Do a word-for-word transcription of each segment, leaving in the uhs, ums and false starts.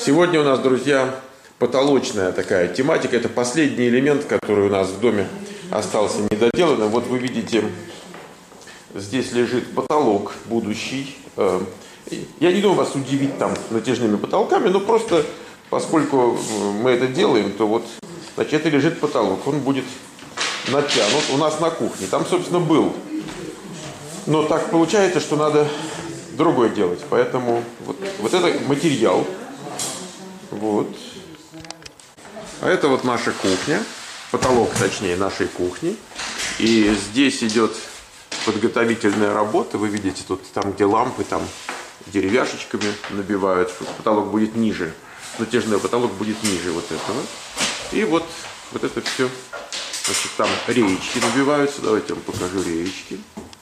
Сегодня у нас, друзья, потолочная такая тематика. Это последний элемент, который у нас в доме остался недоделанным. Вот вы видите, здесь лежит потолок будущий. Я не думаю вас удивить там натяжными потолками, но просто поскольку мы это делаем, то вот, значит, это лежит потолок. Он будет натянут у нас на кухне. Там, собственно, был. Но так получается, что надо другое делать. Поэтому вот, вот это материал. Вот. А это вот наша кухня. Потолок, точнее, нашей кухни. И здесь идет подготовительная работа. Вы видите, тут там, где лампы, там деревяшечками набивают. Потолок будет ниже. Натяжной потолок будет ниже вот этого. И вот, вот это все. Значит, там реечки набиваются. Давайте я вам покажу реечки.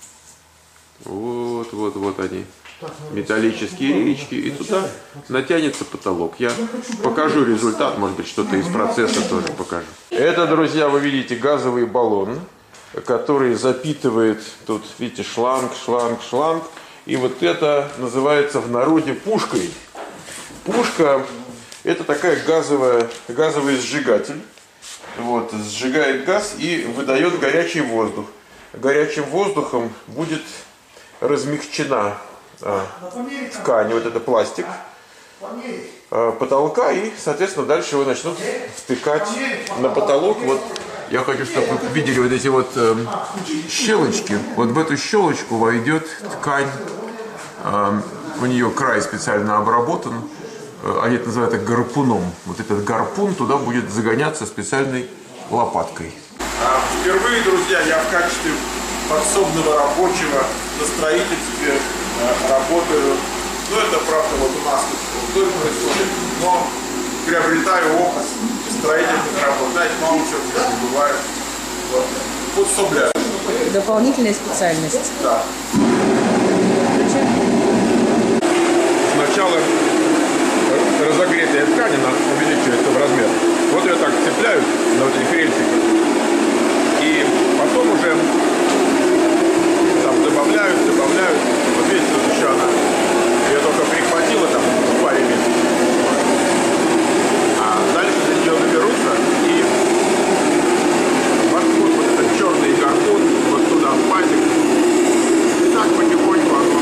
Вот, вот, вот они. Металлические реечки. И туда натянется потолок. Я покажу результат. Может быть, что-то из процесса тоже покажу. Это, друзья, вы видите газовый баллон, который запитывает, тут, видите, шланг, шланг, шланг. И вот это называется в народе пушкой. Пушка – это такая газовая, газовый сжигатель. Вот, сжигает газ и выдает горячий воздух. Горячим воздухом будет размягчена а, ткань, вот это пластик а, потолка, и, соответственно, дальше его начнут втыкать на потолок. Вот я хочу, чтобы вы видели вот эти вот э, щелочки. Вот в эту щелочку войдет ткань. Э, у нее край специально обработан. Э, они это называют это гарпуном. Вот этот гарпун туда будет загоняться специальной лопаткой. А впервые, друзья, я в качестве подсобного рабочего на строительстве э, работаю. Ну, это правда вот у нас тут происходит, но приобретаю опыт строительных работ. Знаете, мало чего здесь не бывает. Вот. Подсобляю. Дополнительная специальность. Да. Сначала разогретая ткань, она увеличивается в размер. Вот ее так цепляют на вот этих рельсиках. И потом уже там добавляют, добавляют. Вот видите, вот еще она, ее только прихватила там в паре месяцев. А дальше за нее наберутся и воткнут вот этот черный гарпун вот туда в пазик. И так потихоньку оно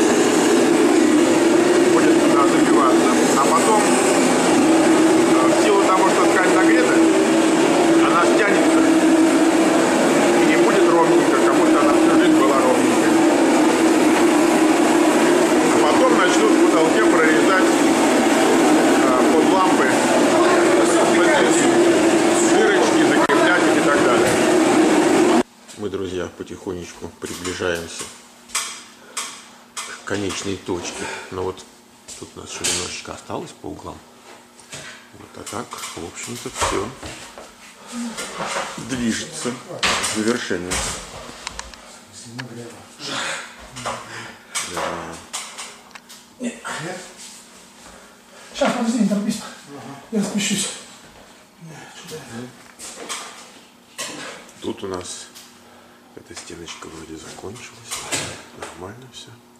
будет туда забиваться. А потом, в силу того, что ткань нагрета, она стянется и будет ровненько, как будто она всю жизнь была ровненькой. А потом начнут в потолке прорезать а, под лампы дырочки, закреплять их и так далее. Мы, друзья, потихонечку приближаемся к конечной точке. Но вот тут у нас еще немножечко осталось по углам. Вот, а так, в общем-то, все движется к завершению. Да. Сейчас, подожди, не торопись. Я спущусь. Тут у нас эта стеночка вроде закончилась. Нормально все.